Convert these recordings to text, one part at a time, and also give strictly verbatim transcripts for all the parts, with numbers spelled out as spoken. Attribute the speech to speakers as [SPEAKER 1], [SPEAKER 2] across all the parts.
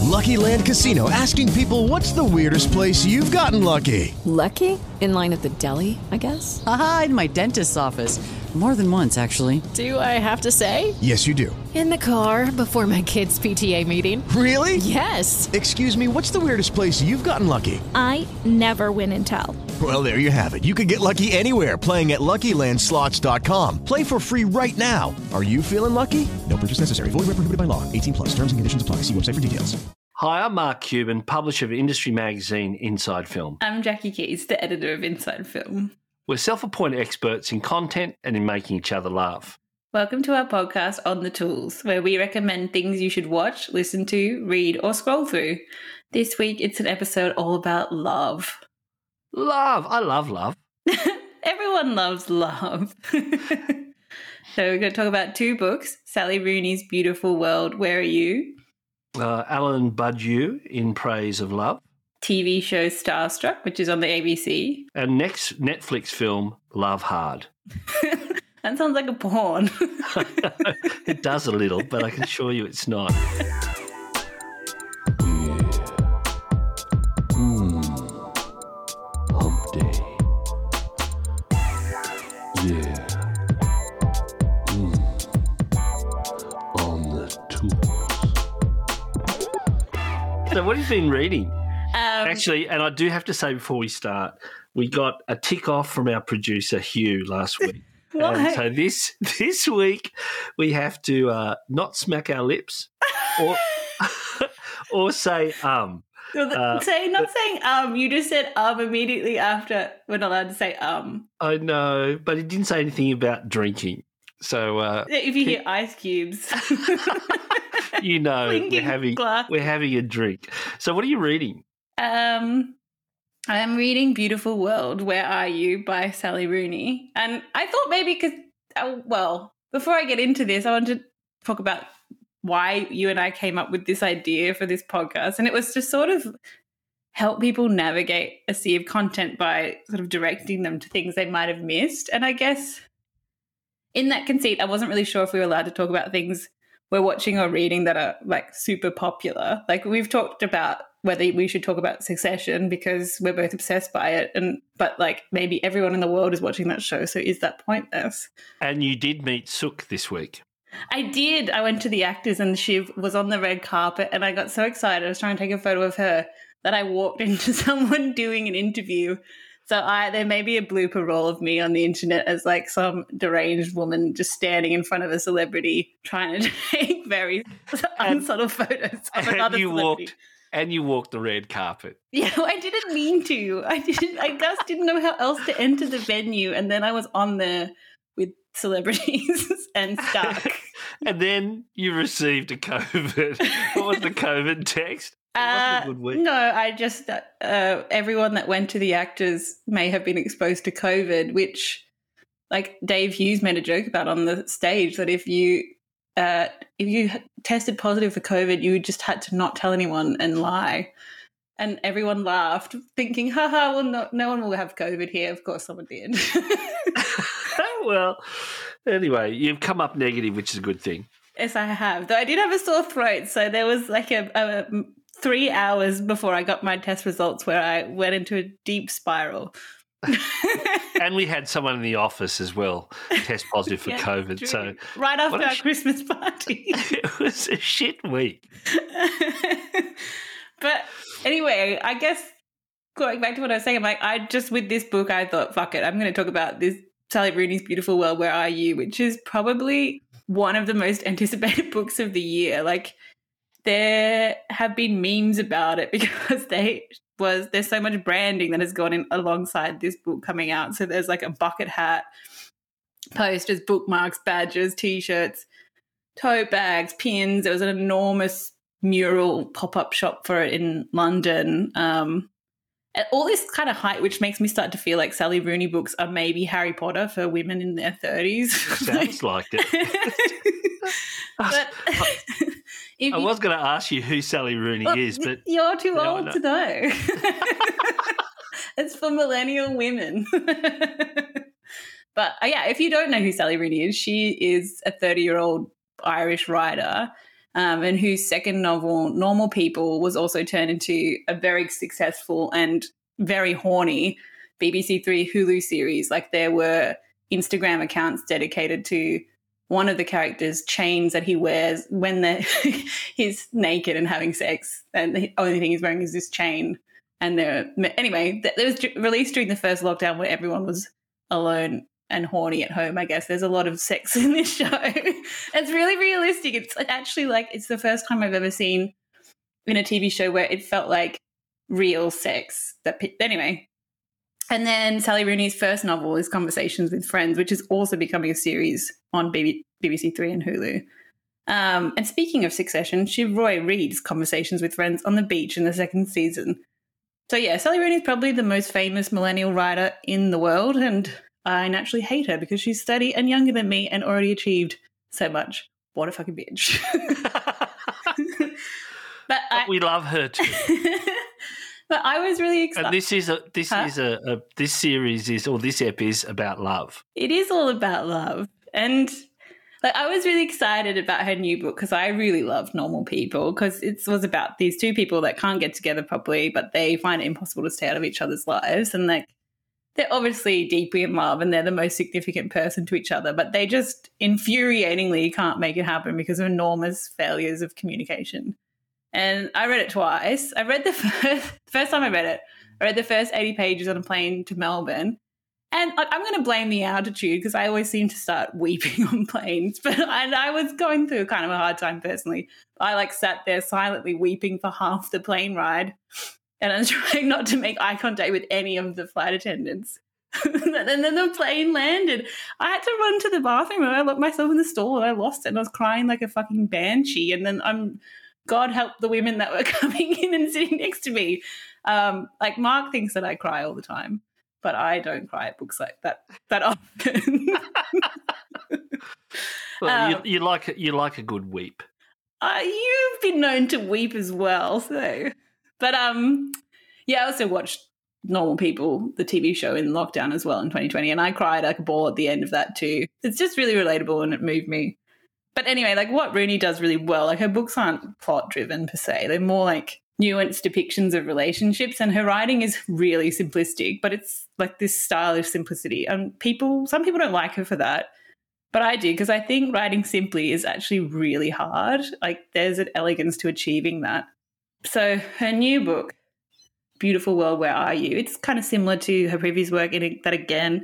[SPEAKER 1] Lucky Land Casino, asking people, what's the weirdest place you've gotten lucky?
[SPEAKER 2] Lucky? In line at the deli, I guess?
[SPEAKER 3] Aha, in my dentist's office. More than once, actually.
[SPEAKER 2] Do I have to say?
[SPEAKER 1] Yes, you do.
[SPEAKER 2] In the car before my kids' P T A meeting.
[SPEAKER 1] Really?
[SPEAKER 2] Yes.
[SPEAKER 1] Excuse me, what's the weirdest place you've gotten lucky?
[SPEAKER 4] I never win and tell.
[SPEAKER 1] Well, there you have it. You can get lucky anywhere, playing at Lucky Land Slots dot com. Play for free right now. Are you feeling lucky? No purchase necessary. Void where prohibited by law. eighteen plus. Terms and conditions apply. See website for details.
[SPEAKER 5] Hi, I'm Mark Cuban, publisher of industry magazine Inside Film.
[SPEAKER 6] I'm Jackie Keys, the editor of Inside Film.
[SPEAKER 5] We're self-appointed experts in content and in making each other laugh.
[SPEAKER 6] Welcome to our podcast On the Tools, where we recommend things you should watch, listen to, read, or scroll through. This week, it's an episode all about love.
[SPEAKER 5] Love. I love love.
[SPEAKER 6] Everyone loves love. So we're going to talk about two books, Sally Rooney's Beautiful World, Where Are You?
[SPEAKER 5] Uh, Alan Badiou, In Praise of Love.
[SPEAKER 6] T V show Starstruck, which is on the A B C.
[SPEAKER 5] And next Netflix film, Love Hard.
[SPEAKER 6] That sounds like a porn.
[SPEAKER 5] It does a little, but I can assure you it's not.
[SPEAKER 7] Hump day. Yeah. Mm. On the tools.
[SPEAKER 5] So what have you been reading?
[SPEAKER 6] Um,
[SPEAKER 5] Actually, and I do have to say before we start, we got a tick off from our producer, Hugh, last week.
[SPEAKER 6] Why?
[SPEAKER 5] And so this this week we have to uh, not smack our lips or or say um. Uh,
[SPEAKER 6] say not saying um. You just said um immediately after we're not allowed to say um.
[SPEAKER 5] I know, but he didn't say anything about drinking. So uh,
[SPEAKER 6] If you hear ice cubes,
[SPEAKER 5] you know we're
[SPEAKER 6] Clinking
[SPEAKER 5] having
[SPEAKER 6] glass.
[SPEAKER 5] we're having a drink. So what are you reading?
[SPEAKER 6] um, I'm reading Beautiful World, Where Are You by Sally Rooney, and I thought maybe because uh, well, before I get into this, I wanted to talk about why you and I came up with this idea for this podcast, and it was to sort of help people navigate a sea of content by sort of directing them to things they might have missed. And I guess in that conceit, I wasn't really sure if we were allowed to talk about things we're watching or reading that are like super popular. Like we've talked about whether we should talk about Succession because we're both obsessed by it, and but like maybe everyone in the world is watching that show, so is that pointless?
[SPEAKER 5] And you did meet Sook this week.
[SPEAKER 6] I did. I went to the actors and she was on the red carpet and I got so excited. I was trying to take a photo of her that I walked into someone doing an interview. So I there may be a blooper roll of me on the internet as like some deranged woman just standing in front of a celebrity trying to take very unsubtle photos of
[SPEAKER 5] And
[SPEAKER 6] another
[SPEAKER 5] you
[SPEAKER 6] celebrity.
[SPEAKER 5] walked and you walked the red carpet.
[SPEAKER 6] Yeah, well, I didn't mean to. I didn't. I just didn't know how else to enter the venue, and then I was on there with celebrities and stuck.
[SPEAKER 5] And then you received a COVID. What was the COVID text? It
[SPEAKER 6] Uh,
[SPEAKER 5] wasn't a good week.
[SPEAKER 6] no, I just uh, everyone that went to the actors may have been exposed to COVID, which, like Dave Hughes made a joke about on the stage that if you uh, if you tested positive for COVID, you just had to not tell anyone and lie. And everyone laughed, thinking, haha, well, no, no one will have COVID here. Of course someone did.
[SPEAKER 5] Well, anyway, you've come up negative, which is a good thing.
[SPEAKER 6] Yes, I have. Though I did have a sore throat, so there was like a, a three hours before I got my test results where I went into a deep spiral.
[SPEAKER 5] And we had someone in the office as well test positive for
[SPEAKER 6] Yeah,
[SPEAKER 5] COVID.
[SPEAKER 6] true.
[SPEAKER 5] So
[SPEAKER 6] right
[SPEAKER 5] What
[SPEAKER 6] after
[SPEAKER 5] a
[SPEAKER 6] our
[SPEAKER 5] sh-
[SPEAKER 6] Christmas party.
[SPEAKER 5] it was a shit week.
[SPEAKER 6] But anyway, I guess going back to what I was saying, I'm like, I just with this book, I thought, fuck it, I'm going to talk about this Sally Rooney's Beautiful World, Where Are You? Which is probably one of the most anticipated books of the year. Like, there have been memes about it because they was there's so much branding that has gone in alongside this book coming out. So there's like a bucket hat, posters, bookmarks, badges, t-shirts, tote bags, pins. There was an enormous mural pop-up shop for it in London. Um, and all this kind of hype, which makes me start to feel like Sally Rooney books are maybe Harry Potter for women in their thirties.
[SPEAKER 5] Sounds like it.
[SPEAKER 6] But if
[SPEAKER 5] I
[SPEAKER 6] you-
[SPEAKER 5] was going to ask you who Sally Rooney
[SPEAKER 6] well,
[SPEAKER 5] is, but
[SPEAKER 6] you're too
[SPEAKER 5] now I
[SPEAKER 6] old
[SPEAKER 5] know.
[SPEAKER 6] to know. It's for millennial women. But uh, yeah, if you don't know who Sally Rooney is, she is a thirty-year-old Irish writer. um, and whose second novel, Normal People, was also turned into a very successful and very horny B B C Three Hulu series. Like, there were Instagram accounts dedicated to one of the characters' chains that he wears when they're he's naked and having sex, and the only thing he's wearing is this chain. And they're, anyway, it was released during the first lockdown where everyone was alone and horny at home, I guess. There's a lot of sex in this show. It's really realistic. It's actually like, it's the first time I've ever seen in a T V show where it felt like real sex. That Anyway. And then Sally Rooney's first novel is Conversations with Friends, which is also becoming a series on B B C Three and Hulu. Um, and speaking of Succession, Shiv Roy reads Conversations with Friends on the beach in the second season. So, yeah, Sally Rooney is probably the most famous millennial writer in the world, and I naturally hate her because she's thirty and younger than me and already achieved so much. What a fucking bitch. but
[SPEAKER 5] But
[SPEAKER 6] I,
[SPEAKER 5] we love her too.
[SPEAKER 6] But I was really excited.
[SPEAKER 5] And this is a this
[SPEAKER 6] Huh?
[SPEAKER 5] is a, a this series is or this ep is about love.
[SPEAKER 6] It is all about love. And like, I was really excited about her new book because I really love Normal People, because it was about these two people that can't get together properly, but they find it impossible to stay out of each other's lives. And like, they're obviously deeply in love and they're the most significant person to each other, but they just infuriatingly can't make it happen because of enormous failures of communication. And I read it twice. I read the first, first time I read it, I read the first eighty pages on a plane to Melbourne. And like, I'm going to blame the altitude because I always seem to start weeping on planes. But and I was going through kind of a hard time personally. I like sat there silently weeping for half the plane ride. And I was trying not to make eye contact with any of the flight attendants. And then the plane landed. I had to run to the bathroom and I locked myself in the stall and I lost it. And I was crying like a fucking banshee. And then I'm... God help the women that were coming in and sitting next to me. Um, like, Mark thinks that I cry all the time, but I don't cry at books like that that often.
[SPEAKER 5] Well,
[SPEAKER 6] Um,
[SPEAKER 5] you, you like you like a good weep.
[SPEAKER 6] uh, you've been known to weep as well, so. But um, yeah, I also watched Normal People, the T V show, in lockdown as well in twenty twenty, and I cried like a ball at the end of that too. It's just really relatable and it moved me. But anyway, like, what Rooney does really well, like, her books aren't plot-driven per se. They're more like nuanced depictions of relationships, and her writing is really simplistic, but it's like this stylish simplicity. And people, some people don't like her for that, but I do, because I think writing simply is actually really hard. Like, there's an elegance to achieving that. So her new book, Beautiful World, Where Are You? It's kind of similar to her previous work in it, that, again,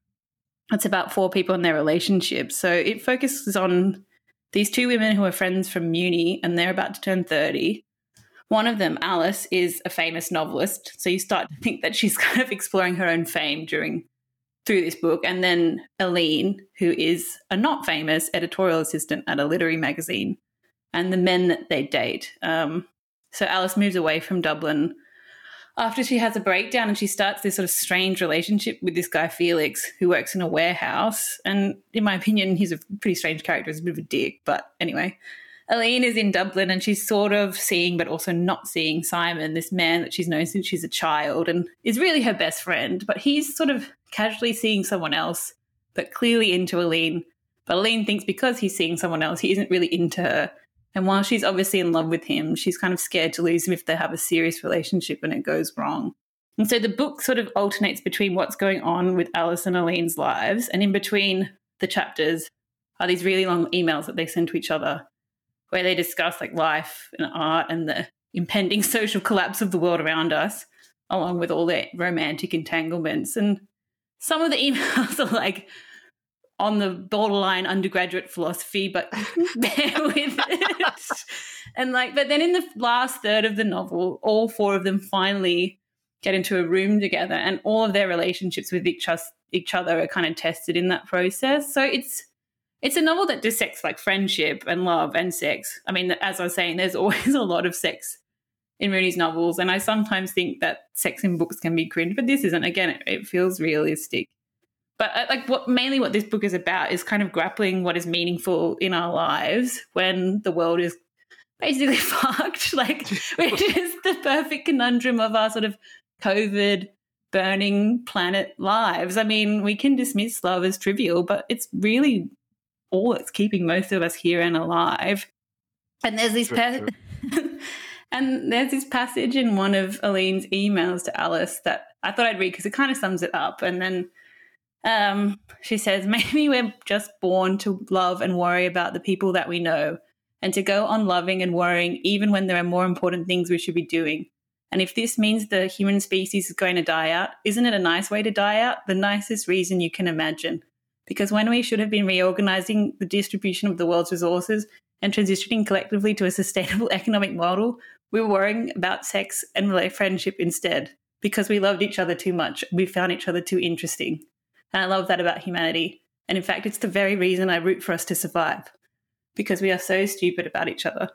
[SPEAKER 6] it's about four people and their relationships. So it focuses on these two women who are friends from uni and they're about to turn thirty. One of them, Alice, is a famous novelist. So you start to think that she's kind of exploring her own fame during through this book. And then Aline, who is a not famous editorial assistant at a literary magazine, and the men that they date. Um, so Alice moves away from Dublin after she has a breakdown and she starts this sort of strange relationship with this guy, Felix, who works in a warehouse. And in my opinion, he's a pretty strange character. He's a bit of a dick. But anyway, Aline is in Dublin and she's sort of seeing but also not seeing Simon, this man that she's known since she's a child and is really her best friend. But he's sort of casually seeing someone else, but clearly into Aline. But Aline thinks because he's seeing someone else, he isn't really into her. And while she's obviously in love with him, she's kind of scared to lose him if they have a serious relationship and it goes wrong. And so the book sort of alternates between what's going on with Alice and Aline's lives, and in between the chapters are these really long emails that they send to each other where they discuss like life and art and the impending social collapse of the world around us, along with all their romantic entanglements. And some of the emails are like on the borderline undergraduate philosophy, but bear with it. And like, but then in the last third of the novel, all four of them finally get into a room together, and all of their relationships with each, us, each other are kind of tested in that process. So it's it's a novel that dissects like friendship and love and sex. I mean, as I was saying, there's always a lot of sex in Rooney's novels, and I sometimes think that sex in books can be cringe, but this isn't. Again, it, it feels realistic. But uh, like, what mainly what this book is about is kind of grappling what is meaningful in our lives when the world is basically fucked, like, which is the perfect conundrum of our sort of COVID burning planet lives. I mean, we can dismiss love as trivial, but it's really all that's keeping most of us here and alive. And there's this pa- and there's this passage in one of Aline's emails to Alice that I thought I'd read because it kind of sums it up. And then um, she says, maybe we're just born to love and worry about the people that we know, and to go on loving and worrying even when there are more important things we should be doing. And if this means the human species is going to die out, isn't it a nice way to die out? The nicest reason you can imagine. Because when we should have been reorganizing the distribution of the world's resources and transitioning collectively to a sustainable economic model, we were worrying about sex and friendship instead, because we loved each other too much. We found each other too interesting. And I love that about humanity. And in fact, it's the very reason I root for us to survive, because we are so stupid about each other.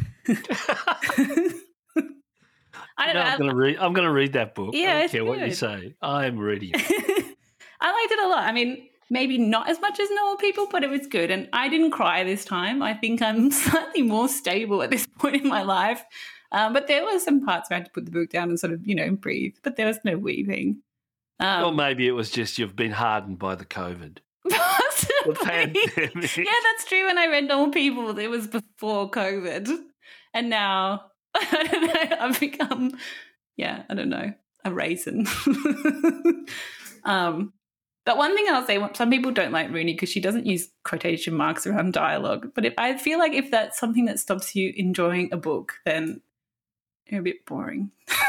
[SPEAKER 6] I don't
[SPEAKER 5] no,
[SPEAKER 6] know.
[SPEAKER 5] I'm going to read. I'm going to read that book.
[SPEAKER 6] Yeah,
[SPEAKER 5] I don't
[SPEAKER 6] it's
[SPEAKER 5] care what you
[SPEAKER 6] good.
[SPEAKER 5] say. I'm reading it.
[SPEAKER 6] I liked it a lot. I mean, maybe not as much as normal people, but it was good. And I didn't cry this time. I think I'm slightly more stable at this point in my life. Um, but there were some parts where I had to put the book down and sort of, you know, breathe. But there was no weeping. Um,
[SPEAKER 5] or maybe it was just you've been hardened by the COVID.
[SPEAKER 6] Possibly.
[SPEAKER 5] The pandemic.
[SPEAKER 6] Yeah, that's true. When I read Normal People, it was before COVID. And now, I don't know, I've become, yeah, I don't know, a raisin. um, but one thing I'll say, some people don't like Rooney because she doesn't use quotation marks around dialogue. But if, I feel like if that's something that stops you enjoying a book, then you're a bit boring.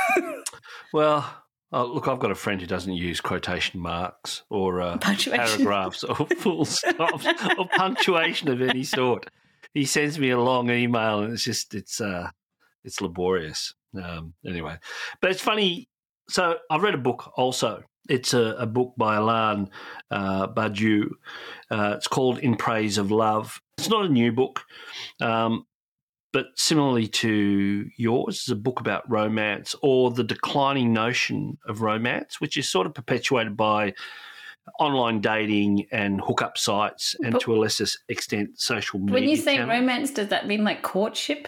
[SPEAKER 5] Well, oh, look, I've got a friend who doesn't use quotation marks or uh,
[SPEAKER 6] Punctuation.
[SPEAKER 5] paragraphs or full stops or punctuation of any sort. He sends me a long email and it's just, it's uh, it's laborious. Um, anyway, but it's funny. So I've read a book also. It's a, a book by Alain uh, Badiou. Uh, it's called In Praise of Love. It's not a new book, um, but similarly to yours, it's a book about romance or the declining notion of romance, which is sort of perpetuated by online dating and hookup sites and
[SPEAKER 6] But
[SPEAKER 5] to a lesser extent social media.
[SPEAKER 6] When you say
[SPEAKER 5] channels.
[SPEAKER 6] romance, does that mean like courtship?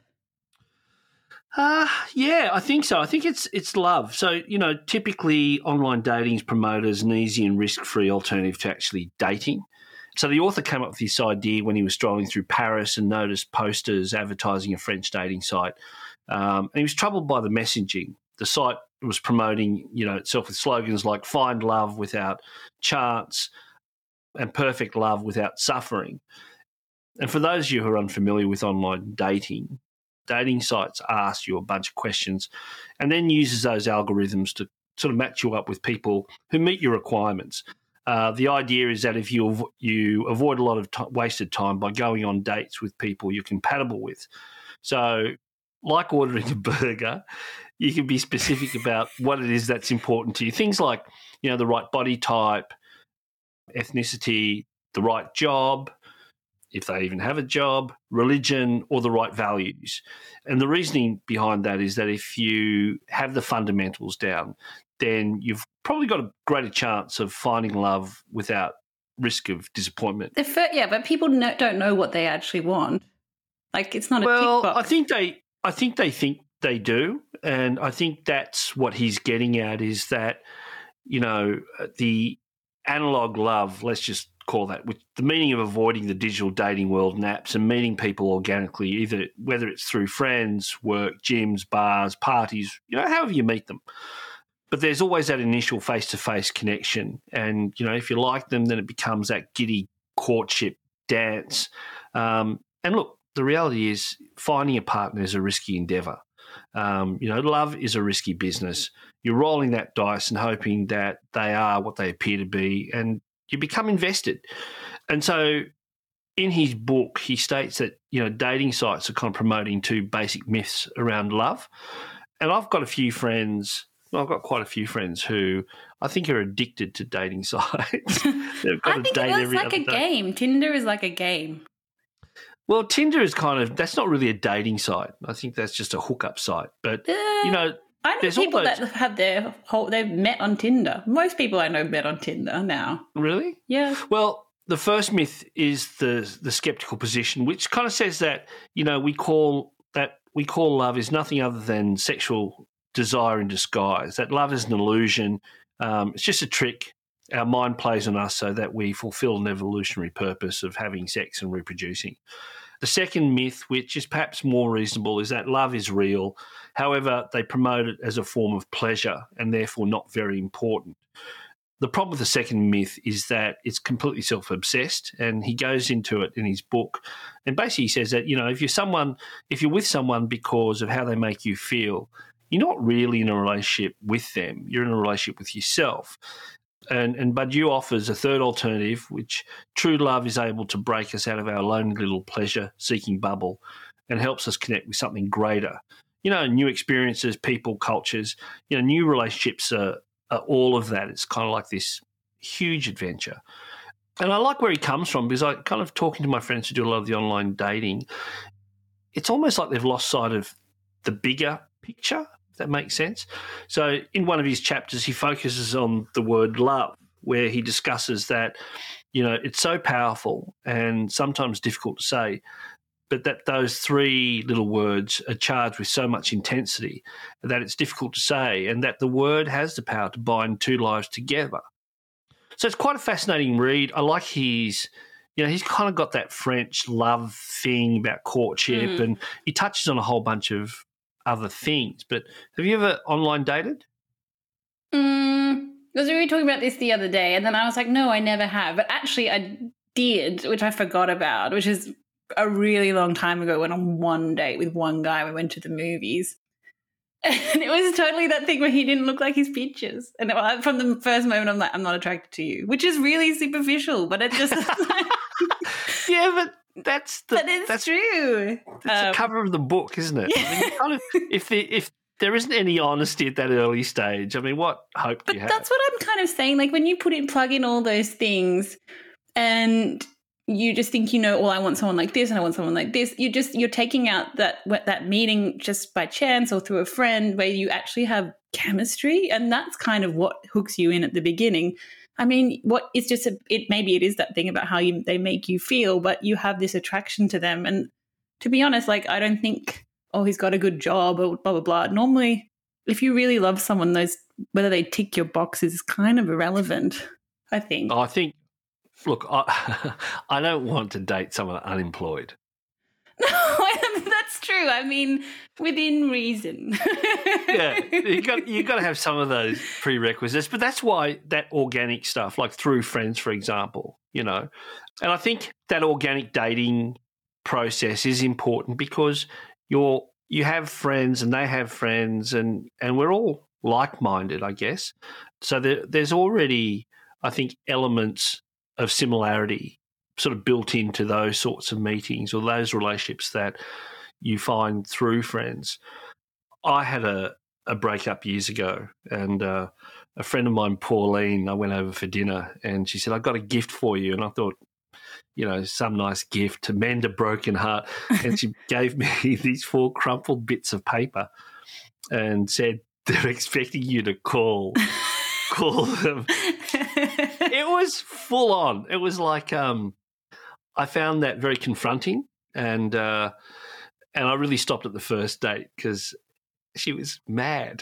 [SPEAKER 5] Uh, yeah, I think so. I think it's it's love. So, you know, typically online dating is promoted as an easy and risk-free alternative to actually dating. So the author came up with this idea when he was strolling through Paris and noticed posters advertising a French dating site. Um, and he was troubled by the messaging. The site was promoting, you know, itself with slogans like find love without chance and perfect love without suffering. And for those of you who are unfamiliar with online dating, dating sites ask you a bunch of questions and then uses those algorithms to sort of match you up with people who meet your requirements. Uh, the idea is that if you av- you avoid a lot of t- wasted time by going on dates with people you're compatible with. So like ordering a burger, you can be specific about what it is that's important to you. Things like, you know, the right body type, ethnicity, the right job, if they even have a job, religion, or the right values. And the reasoning behind that is that if you have the fundamentals down, then you've probably got a greater chance of finding love without risk of disappointment.
[SPEAKER 6] The fir- yeah, but people no- don't know what they actually want. Like, it's not a
[SPEAKER 5] Well,
[SPEAKER 6] tick box.
[SPEAKER 5] I think they, I think they think they do, and I think that's what he's getting at is that, you know, the analog love, let's just call that, with the meaning of avoiding the digital dating world and apps and meeting people organically, either whether it's through friends, work, gyms, bars, parties, you know, however you meet them. But there's always that initial face-to-face connection. And, you know, if you like them, then it becomes that giddy courtship dance. Um, and look, the reality is finding a partner is a risky endeavour. Um, you know, love is a risky business. You're rolling that dice and hoping that they are what they appear to be, and you become invested. And so in his book, he states that, you know, dating sites are kind of promoting two basic myths around love. And I've got a few friends, well, I've got quite a few friends who I think are addicted to dating sites. They've got
[SPEAKER 6] I
[SPEAKER 5] to
[SPEAKER 6] think
[SPEAKER 5] date
[SPEAKER 6] it's
[SPEAKER 5] every
[SPEAKER 6] like
[SPEAKER 5] other
[SPEAKER 6] a
[SPEAKER 5] day.
[SPEAKER 6] game. Tinder is like a game.
[SPEAKER 5] Well, Tinder is kind of, that's not really a dating site. I think that's just a hookup site. But,
[SPEAKER 6] Uh,
[SPEAKER 5] you know,
[SPEAKER 6] I know
[SPEAKER 5] there's all
[SPEAKER 6] people
[SPEAKER 5] those-
[SPEAKER 6] that have their whole, they've met on Tinder. Most people I know met on Tinder now.
[SPEAKER 5] really?
[SPEAKER 6] Yeah.
[SPEAKER 5] Well, the first myth is the the skeptical position, which kind of says that, you know, we call that we call love is nothing other than sexual desire in disguise. That love is an illusion. Um, it's just a trick our mind plays on us so that we fulfill an evolutionary purpose of having sex and reproducing. The second myth, which is perhaps more reasonable, is that love is real. However, they promote it as a form of pleasure and therefore not very important. The problem with the second myth is that it's completely self-obsessed, and he goes into it in his book. And basically he says that, you know, if you're someone, if you're with someone because of how they make you feel, you're not really in a relationship with them. You're in a relationship with yourself. And, and Badiou offers a third alternative, which true love is able to break us out of our lonely little pleasure-seeking bubble and helps us connect with something greater. You know, new experiences, people, cultures, you know, new relationships are, are all of that. It's kind of like this huge adventure. And I like where he comes from, because I kind of talking to my friends who do a lot of the online dating, it's almost like they've lost sight of the bigger picture, if that makes sense. So in one of his chapters, he focuses on the word love, where he discusses that, you know, it's so powerful and sometimes difficult to say, but that those three little words are charged with so much intensity that it's difficult to say, and that the word has the power to bind two lives together. So it's quite a fascinating read. I like his, you know, he's kind of got that French love thing about courtship, mm. and he touches on a whole bunch of other things. But have you ever online dated?
[SPEAKER 6] Mm, because we were talking about this the other day, and then I was like, no, I never have. But actually I did, which I forgot about, which is a really long time ago. Went on one date with one guy. We went to the movies. And it was totally that thing where he didn't look like his pictures. And it, from the first moment, I'm like, I'm not attracted to you, which is really superficial, but it just...
[SPEAKER 5] yeah, but that's the...
[SPEAKER 6] But it's
[SPEAKER 5] that's,
[SPEAKER 6] true.
[SPEAKER 5] That's
[SPEAKER 6] um,
[SPEAKER 5] the cover of the book, isn't it? I mean, kind of, if, the, if there isn't any honesty at that early stage, I mean, what hope do you have?
[SPEAKER 6] But that's what I'm kind of saying. Like, when you put in, plug in all those things and... you just think, you know, well, I want someone like this and I want someone like this. You just, you're taking out that that meeting just by chance or through a friend where you actually have chemistry, and that's kind of what hooks you in at the beginning. I mean, what it's just a, it maybe it is that thing about how you they make you feel, but you have this attraction to them. And to be honest, like, I don't think, oh, he's got a good job or blah blah blah. Normally, if you really love someone, those whether they tick your boxes is kind of irrelevant, I think.
[SPEAKER 5] Oh, I think. Look, I, I don't want to date someone unemployed.
[SPEAKER 6] No, that's true. I mean, within reason.
[SPEAKER 5] Yeah, you got you got to have some of those prerequisites, but that's why that organic stuff, like through friends, for example, you know, and I think that organic dating process is important because you're you have friends and they have friends, and and we're all like-minded, I guess. So there, there's already, I think, elements of similarity sort of built into those sorts of meetings or those relationships that you find through friends. I had a, a breakup years ago, and uh, a friend of mine, Pauline, I went over for dinner, and she said, I've got a gift for you. And I thought, you know, some nice gift to mend a broken heart. And she gave me these four crumpled bits of paper and said, they're expecting you to call. Call them. It was full on. It was like um, I found that very confronting, and uh, and I really stopped at the first date because she was mad,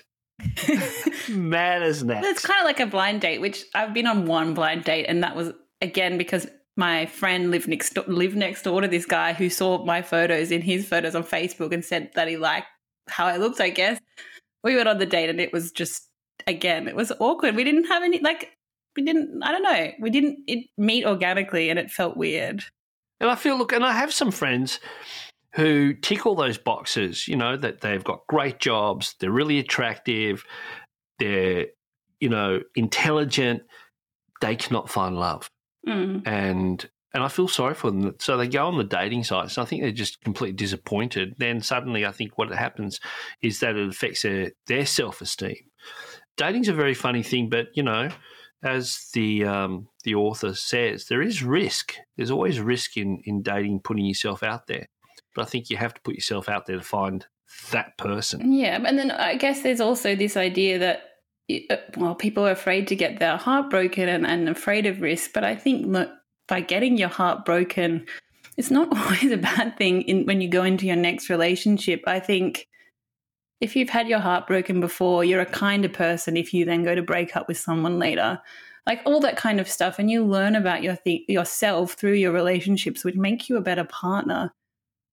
[SPEAKER 5] mad as gnats.
[SPEAKER 6] It's kind of like a blind date, which I've been on one blind date, and that was again because my friend lived next door, lived next door to this guy who saw my photos in his photos on Facebook and said that he liked how I looked. I guess we went on the date, and it was just. Again, it was awkward. We didn't have any, like, we didn't, I don't know, we didn't it meet organically, and it felt weird.
[SPEAKER 5] And I feel, look, and I have some friends who tick all those boxes, you know, that they've got great jobs, they're really attractive, they're, you know, intelligent, they cannot find love.
[SPEAKER 6] Mm.
[SPEAKER 5] And and I feel sorry for them. So they go on the dating sites, and I think they're just completely disappointed. Then suddenly I think what happens is that it affects their, their self-esteem. Dating's a very funny thing, but, you know, as the um, the author says, there is risk. There's always risk in, in dating, putting yourself out there. But I think you have to put yourself out there to find that person.
[SPEAKER 6] Yeah, and then I guess there's also this idea that, well, people are afraid to get their heart broken and, and afraid of risk. But I think look, by getting your heart broken, it's not always a bad thing in, when you go into your next relationship. I think if you've had your heart broken before, you're a kinder person if you then go to break up with someone later. Like all that kind of stuff. And you learn about your th- yourself through your relationships, which make you a better partner.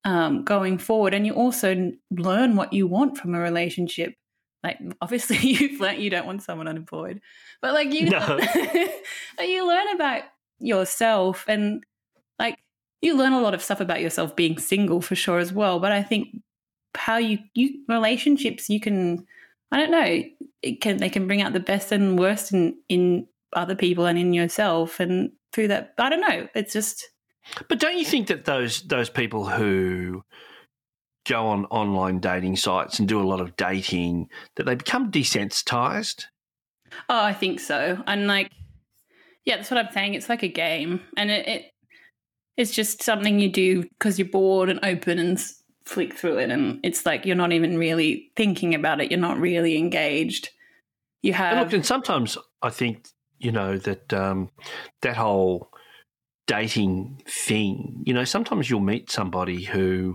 [SPEAKER 6] um, going forward. And you also n- learn what you want from a relationship. Like, obviously, you've learned you don't want someone unemployed, but like you,
[SPEAKER 5] No.
[SPEAKER 6] you learn about yourself, and like you learn a lot of stuff about yourself being single for sure as well. But I think how you you relationships you can, I don't know, it can they can bring out the best and worst in in other people and in yourself, and through that, I don't know, it's just.
[SPEAKER 5] But don't you think that those those people who go on online dating sites and do a lot of dating, that they become desensitized?
[SPEAKER 6] Oh, I think so. And like, yeah, that's what I'm saying. It's like a game, and it, it it's just something you do because you're bored and open and s- flick through it, and it's like you're not even really thinking about it. You're not really engaged. You have.
[SPEAKER 5] And look, and sometimes I think, you know, that um, that whole dating thing, you know, sometimes you'll meet somebody who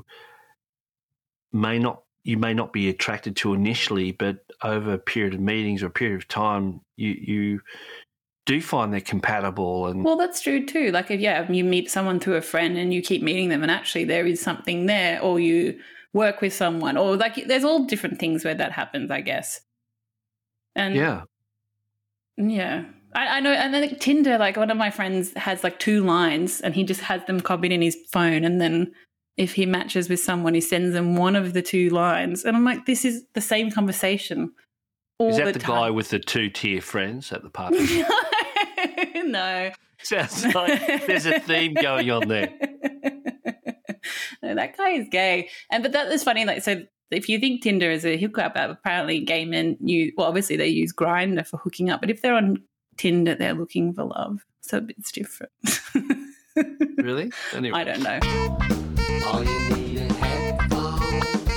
[SPEAKER 5] may not, you may not be attracted to initially, but over a period of meetings or a period of time, you you do find they're compatible. And
[SPEAKER 6] Well, that's true too. Like, if yeah, you meet someone through a friend and you keep meeting them, and actually there is something there, or you work with someone, or like there's all different things where that happens, I guess. And
[SPEAKER 5] yeah,
[SPEAKER 6] yeah. I, I know, and then like, Tinder, like one of my friends has like two lines, and he just has them copied in his phone, and then if he matches with someone, he sends them one of the two lines, and I'm like, this is the same conversation all
[SPEAKER 5] is that
[SPEAKER 6] the,
[SPEAKER 5] the,
[SPEAKER 6] time.
[SPEAKER 5] guy with the two tier friends at the party?
[SPEAKER 6] No.
[SPEAKER 5] Sounds like there's a theme going on there.
[SPEAKER 6] No, that guy is gay. And but that is funny. Like, so if you think Tinder is a hookup app, apparently gay men use, well, obviously they use Grindr for hooking up, but if they're on Tinder, they're looking for love. So it's different.
[SPEAKER 5] Really? Anyway.
[SPEAKER 6] I don't know.
[SPEAKER 7] All you need is headphones.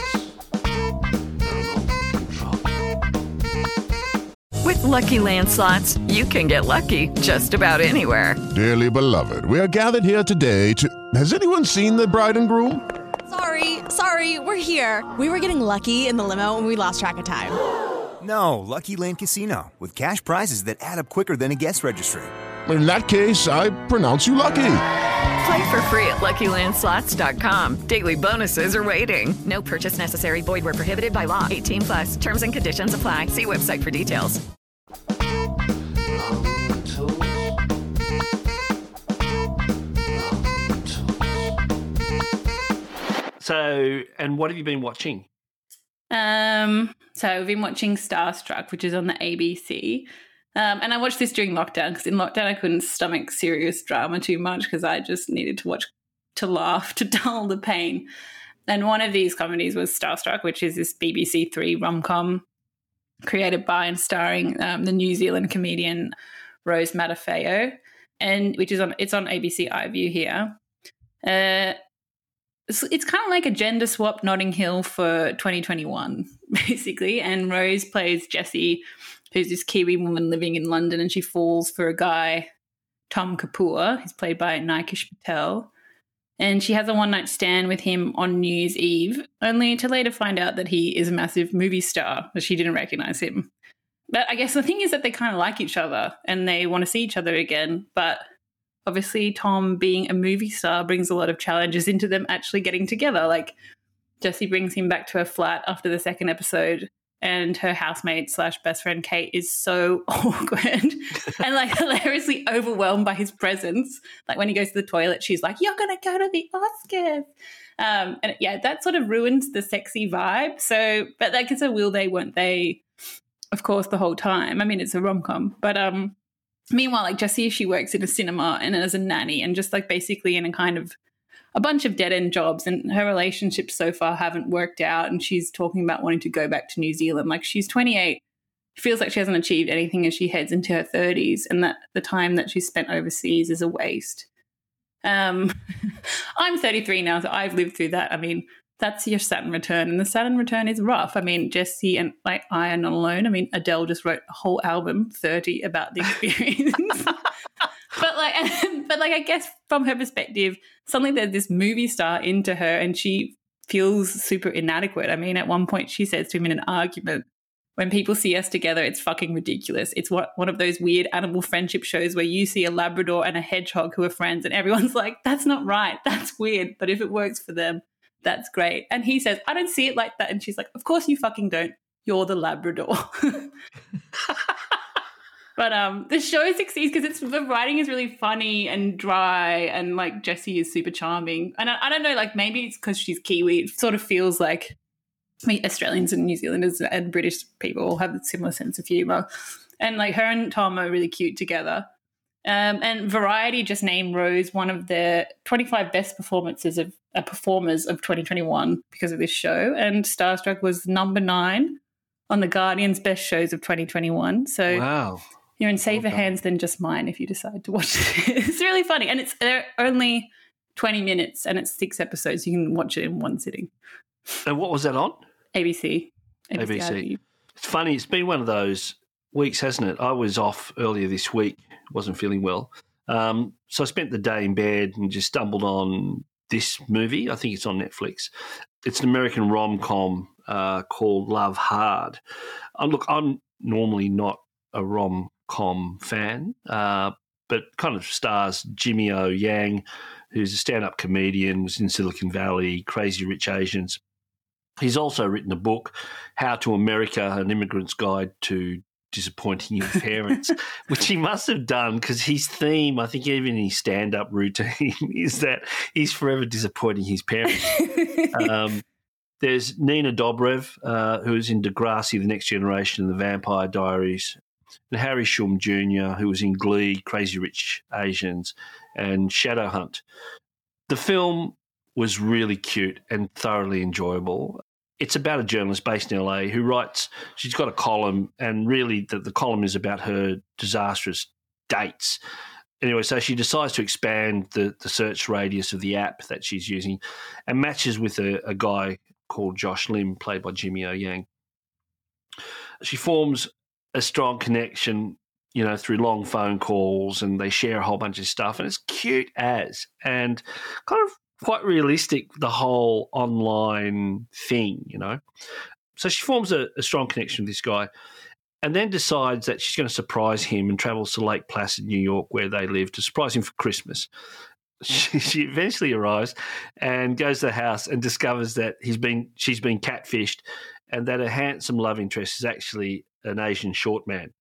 [SPEAKER 7] Remote control.
[SPEAKER 8] With Lucky Land Slots, you can get lucky just about anywhere.
[SPEAKER 9] Dearly beloved, we are gathered here today to... Has anyone seen the bride and groom?
[SPEAKER 10] Sorry, sorry, we're here. We were getting lucky in the limo and we lost track of time.
[SPEAKER 11] No, Lucky Land Casino, with cash prizes that add up quicker than a guest registry.
[SPEAKER 9] In that case, I pronounce you lucky.
[SPEAKER 8] Play for free at Lucky Land Slots dot com. Daily bonuses are waiting. No purchase necessary. Void where prohibited by law. eighteen plus. Terms and conditions apply. See website for details.
[SPEAKER 5] So, and what have you been watching?
[SPEAKER 6] Um, so I've been watching Starstruck, which is on the A B C. Um, and I watched this during lockdown because in lockdown I couldn't stomach serious drama too much because I just needed to watch to laugh, to dull the pain. And one of these comedies was Starstruck, which is this B B C Three rom-com created by and starring um, the New Zealand comedian Rose Matafeo, and which is on it's on A B C iView here. Uh, it's, it's kind of like a gender swap Notting Hill for twenty twenty-one, basically. And Rose plays Jessie, who's this Kiwi woman living in London, and she falls for a guy, Tom Kapoor, who's played by Nikesh Patel. And she has a one-night stand with him on New Year's Eve, only to later find out that he is a massive movie star, but she didn't recognise him. But I guess the thing is that they kind of like each other and they want to see each other again. But obviously Tom, being a movie star, brings a lot of challenges into them actually getting together. Like, Jessie brings him back to her flat after the second episode, and her housemate slash best friend Kate is so awkward and like hilariously overwhelmed by his presence. Like when he goes to the toilet, she's like, "You're going to go to the Oscars." Um, and yeah, that sort of ruins the sexy vibe. So, but like it's a will they, won't they, of course, the whole time. I mean, it's a rom-com. But um, meanwhile, like Jessie, she works in a cinema and as a nanny and just like basically in a kind of a bunch of dead-end jobs, and her relationships so far haven't worked out, and she's talking about wanting to go back to New Zealand. Like, she's twenty-eight, feels like she hasn't achieved anything as she heads into her thirties, and that the time that she's spent overseas is a waste. Um, I'm thirty-three now, so I've lived through that. I mean, that's your Saturn return, and the Saturn return is rough. I mean, Jessie and like I are not alone. I mean, Adele just wrote a whole album, thirty, about the experience. But like, but like, I guess from her perspective, suddenly there's this movie star into her, and she feels super inadequate. I mean, at one point she says to him in an argument, "When people see us together, it's fucking ridiculous. It's what one of those weird animal friendship shows where you see a Labrador and a hedgehog who are friends, and everyone's like, that's not right, that's weird. But if it works for them, That's great. And he says, I don't see it like that. And she's like, of course you fucking don't. You're the Labrador. But um, the show succeeds because it's the writing is really funny and dry, and like Jessie is super charming. And I, I don't know, like maybe it's because she's Kiwi. It sort of feels like I mean, Australians and New Zealanders and British people all have a similar sense of humour. And like her and Tom are really cute together. Um, and Variety just named Rose one of their twenty-five best performances of uh, performers of twenty twenty-one because of this show. And Starstruck was number nine on the Guardian's best shows of twenty twenty-one. So
[SPEAKER 5] wow.
[SPEAKER 6] You're in safer
[SPEAKER 5] well
[SPEAKER 6] hands than just mine if you decide to watch it. It's really funny. And it's uh, only twenty minutes and it's six episodes. You can watch it in one sitting.
[SPEAKER 5] And what was that on?
[SPEAKER 6] A B C.
[SPEAKER 5] A B C. It's funny. It's been one of those weeks, hasn't it? I was off earlier this week. Wasn't feeling well. Um, so I spent the day in bed and just stumbled on this movie. I think it's on Netflix. It's an American rom-com uh, called Love Hard. Uh, look, I'm normally not a rom-com fan, uh, but kind of stars Jimmy O Yang, who's a stand-up comedian, was in Silicon Valley, Crazy Rich Asians. He's also written a book, How to America, An Immigrant's Guide to Disappointing Your Parents, which he must have done because his theme, I think even in his stand-up routine, is that he's forever disappointing his parents. um, there's Nina Dobrev, uh, who's in Degrassi, The Next Generation, and The Vampire Diaries, and Harry Shum Junior, who was in Glee, Crazy Rich Asians, and Shadowhunt. The film was really cute and thoroughly enjoyable. It's about a journalist based in L A who writes, she's got a column, and really the, the column is about her disastrous dates. Anyway, so she decides to expand the, the search radius of the app that she's using and matches with a, a guy called Josh Lim, played by Jimmy O Yang. She forms a strong connection, you know, through long phone calls, and they share a whole bunch of stuff, and it's cute as, and kind of quite realistic, the whole online thing, you know. So she forms a, a strong connection with this guy and then decides that she's going to surprise him and travels to Lake Placid, New York, where they live, to surprise him for Christmas. She, she eventually arrives and goes to the house and discovers that he's been she's been catfished and that her handsome love interest is actually an Asian short man.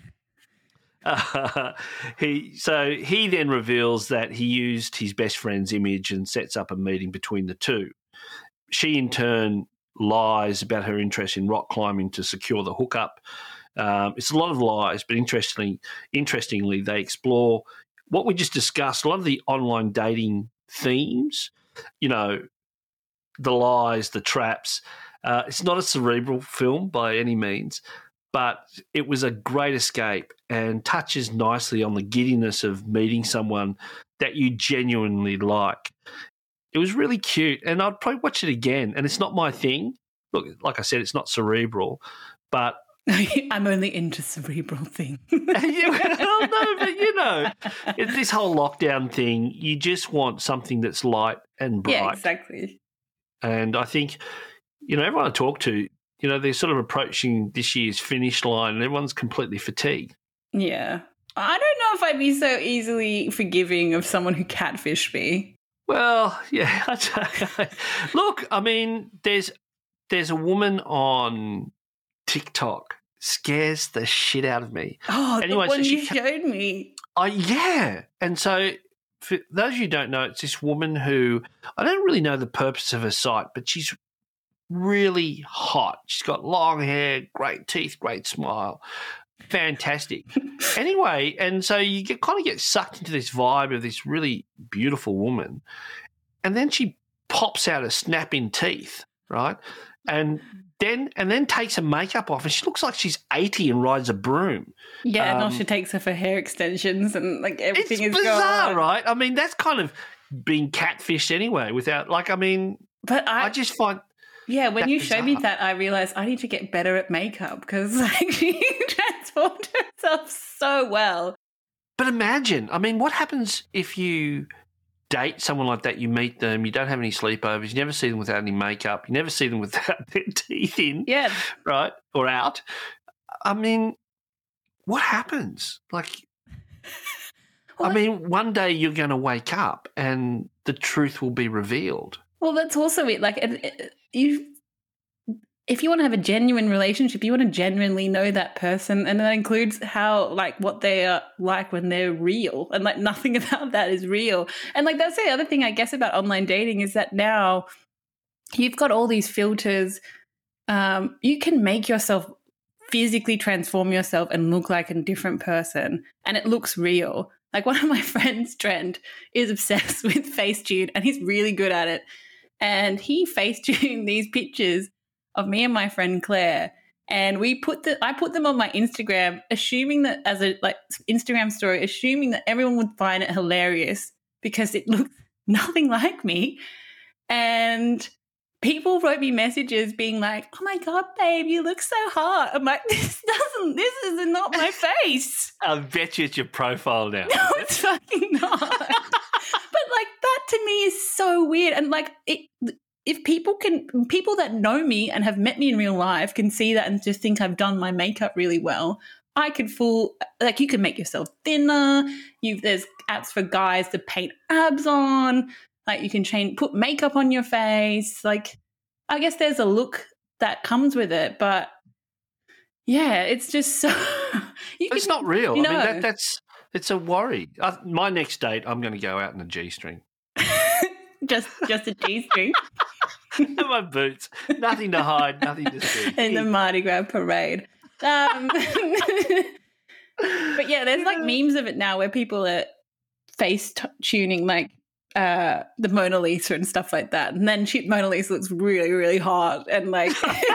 [SPEAKER 5] Uh, he so he then reveals that he used his best friend's image and sets up a meeting between the two. She in turn lies about her interest in rock climbing to secure the hookup. Um, it's a lot of lies, but interestingly, interestingly, they explore what we just discussed. A lot of the online dating themes, you know, the lies, the traps. Uh, it's not a cerebral film by any means, but it was a great escape and touches nicely on the giddiness of meeting someone that you genuinely like. It was really cute, and I'd probably watch it again. And it's not my thing. Look, like I said, it's not cerebral, but
[SPEAKER 6] I'm only into cerebral things.
[SPEAKER 5] yeah, well, no, but you know, it's this whole lockdown thing, you just want something that's light and bright.
[SPEAKER 6] Yeah, exactly.
[SPEAKER 5] And I think, you know, everyone I talk to, you know, they're sort of approaching this year's finish line and everyone's completely fatigued.
[SPEAKER 6] Yeah. I don't know if I'd be so easily forgiving of someone who catfished me.
[SPEAKER 5] Well, yeah. Look, I mean, there's there's a woman on TikTok scares the shit out of me.
[SPEAKER 6] Oh,
[SPEAKER 5] anyway,
[SPEAKER 6] the one
[SPEAKER 5] so
[SPEAKER 6] you
[SPEAKER 5] she,
[SPEAKER 6] showed me.
[SPEAKER 5] Oh, yeah. And so for those of you who don't know, it's this woman who, I don't really know the purpose of her site, but she's really hot. She's got long hair, great teeth, great smile. Fantastic. Anyway, and so you get kind of get sucked into this vibe of this really beautiful woman, and then she pops out her snapping teeth, right? And then and then takes her makeup off, and she looks like she's eighty and rides a broom.
[SPEAKER 6] Yeah, and
[SPEAKER 5] um,
[SPEAKER 6] all she takes her for hair extensions and like everything
[SPEAKER 5] it's
[SPEAKER 6] is
[SPEAKER 5] bizarre,
[SPEAKER 6] gone.
[SPEAKER 5] right? I mean, that's kind of being catfished anyway. Without like, I mean,
[SPEAKER 6] but I,
[SPEAKER 5] I just find.
[SPEAKER 6] Yeah, when
[SPEAKER 5] that
[SPEAKER 6] you
[SPEAKER 5] bizarre.
[SPEAKER 6] showed me that, I realised I need to get better at makeup because like, she transformed herself so well.
[SPEAKER 5] But imagine, I mean, what happens if you date someone like that, you meet them, you don't have any sleepovers, you never see them without any makeup, you never see them without their teeth in,
[SPEAKER 6] yeah,
[SPEAKER 5] right, or out. I mean, what happens? Like, well, I mean, one day you're going to wake up and the truth will be revealed.
[SPEAKER 6] Well, that's also it. Like, it, it, you, if you want to have a genuine relationship, you want to genuinely know that person, and that includes how, like, what they are like when they're real, and like nothing about that is real. And like that's the other thing, I guess, about online dating is that now you've got all these filters. Um, you can make yourself physically transform yourself and look like a different person, and it looks real. Like one of my friends, Trent, is obsessed with Facetune, and he's really good at it. And he Facetuned these pictures of me and my friend Claire, and we put the I put them on my Instagram, assuming that as a like Instagram story, assuming that everyone would find it hilarious because it looked nothing like me. And people wrote me messages being like, "Oh my God, babe, you look so hot." I'm like, "This doesn't. This is not my face."
[SPEAKER 5] I bet you it's your profile now.
[SPEAKER 6] No, it's fucking not. But like that to me is so weird, and like it. If people can, people that know me and have met me in real life can see that and just think I've done my makeup really well. I could fool, like you can make yourself thinner. You there's apps for guys to paint abs on. Like you can change, put makeup on your face. Like I guess there's a look that comes with it, but yeah, it's just so. you
[SPEAKER 5] It's
[SPEAKER 6] can,
[SPEAKER 5] not real.
[SPEAKER 6] You know.
[SPEAKER 5] I mean, that, that's it's a worry. I, my next date, I'm going to go out in a G-string.
[SPEAKER 6] just just a G-string.
[SPEAKER 5] And my boots. Nothing to hide, nothing to see.
[SPEAKER 6] In the Mardi Gras parade. Um, but yeah, there's like memes of it now where people are face t- tuning like uh, the Mona Lisa and stuff like that. And then she, Mona Lisa looks really, really hot and like...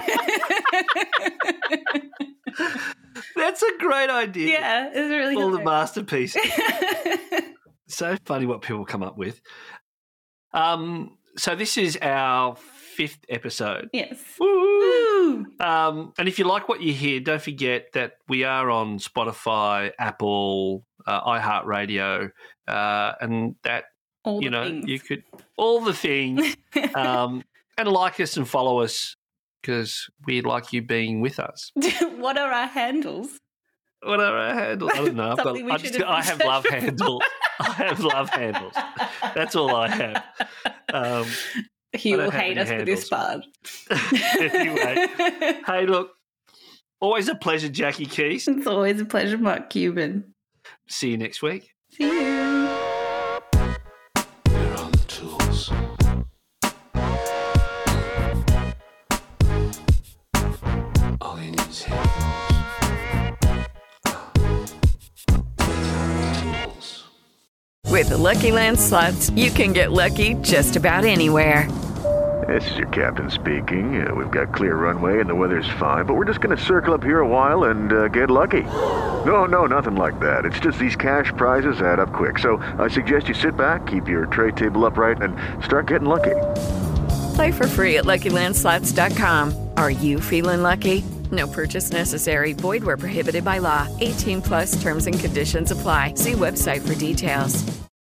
[SPEAKER 5] That's a great idea.
[SPEAKER 6] Yeah, it's really
[SPEAKER 5] All
[SPEAKER 6] hilarious.
[SPEAKER 5] the masterpieces. So funny what people come up with. Um, so this is our fifth episode.
[SPEAKER 6] Yes.
[SPEAKER 5] Woo! Um, and if you like what you hear, don't forget that we are on Spotify, Apple, uh, iHeartRadio, uh, and that,
[SPEAKER 6] all
[SPEAKER 5] you
[SPEAKER 6] the
[SPEAKER 5] know,
[SPEAKER 6] things.
[SPEAKER 5] you could, all the things, um, and like us and follow us because we like you being with us.
[SPEAKER 6] What are our handles?
[SPEAKER 5] What are our handles? I don't know. I've got,
[SPEAKER 6] Something we
[SPEAKER 5] I,
[SPEAKER 6] should
[SPEAKER 5] just,
[SPEAKER 6] have
[SPEAKER 5] I have
[SPEAKER 6] said
[SPEAKER 5] love
[SPEAKER 6] before.
[SPEAKER 5] handles. I have love handles. That's all I have. Um,
[SPEAKER 6] He
[SPEAKER 5] I
[SPEAKER 6] will
[SPEAKER 5] don't have
[SPEAKER 6] hate
[SPEAKER 5] any
[SPEAKER 6] us for this part.
[SPEAKER 5] Anyway, hey, look, always a pleasure, Jackie Keys.
[SPEAKER 6] It's always a pleasure, Mark Cuban.
[SPEAKER 5] See you next week.
[SPEAKER 6] See you.
[SPEAKER 7] We're on the tools. All you need is headphones. Tools.
[SPEAKER 8] With the Lucky Land Slots, you can get lucky just about anywhere.
[SPEAKER 12] This is your captain speaking. Uh, we've got clear runway and the weather's fine, but we're just going to circle up here a while and uh, get lucky. No, no, nothing like that. It's just these cash prizes add up quick. So I suggest you sit back, keep your tray table upright, and start getting lucky.
[SPEAKER 8] Play for free at Lucky Land Slots dot com. Are you feeling lucky? No purchase necessary. Void where prohibited by law. eighteen plus terms and conditions apply. See website for details.